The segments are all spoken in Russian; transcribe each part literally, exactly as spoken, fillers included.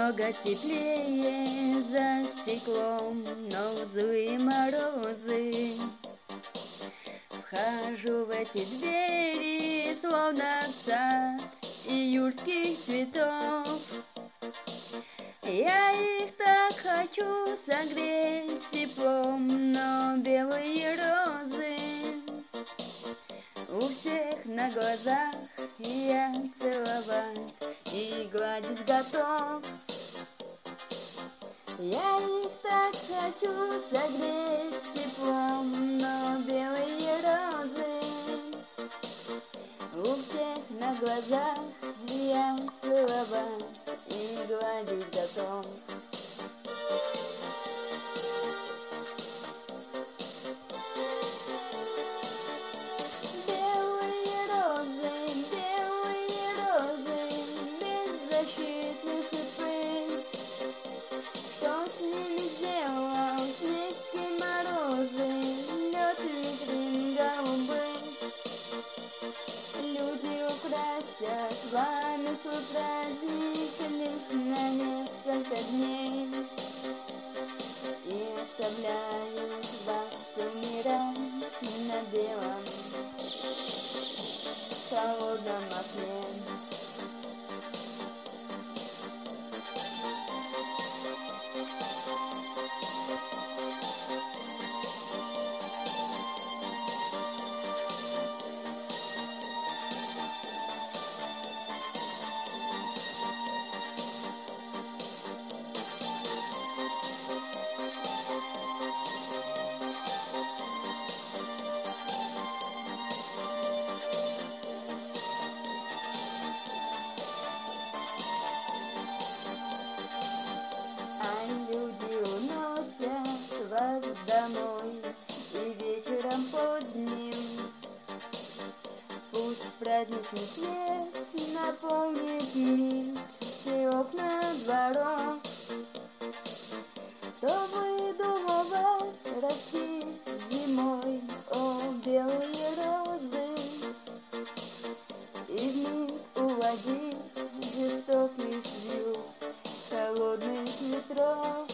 Много теплее за стеклом, но злые морозы. Вхожу в эти двери, словно в сад июльских цветов. Я их так хочу согреть теплом, но белые розы у всех на глазах, и я целовать и гладить готов. Я их так хочу согреть теплом, но белые розы у всех на глазах, и я целовать и гладить готов. Белые розы, белые розы, беззащитны шипы. Что с ними сделал снег и морозы, лед витрин голубых? Люди украсят вами свой праздник лишь на несколько дней и оставляют вас умирать на белом холодном окне. А люди уносят вас домой и вечером поздним пусть праздничный свет наполнит мир все окна дворов. Кто выдумал вас растить зимой, о, белые розы, и вмиг уводить жестоких вьюг холодных ветров?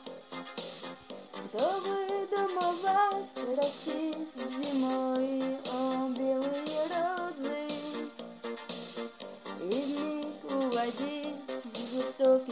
Кто выдумал вас растить зимой, о, белые розы, и вмиг уводить жестоких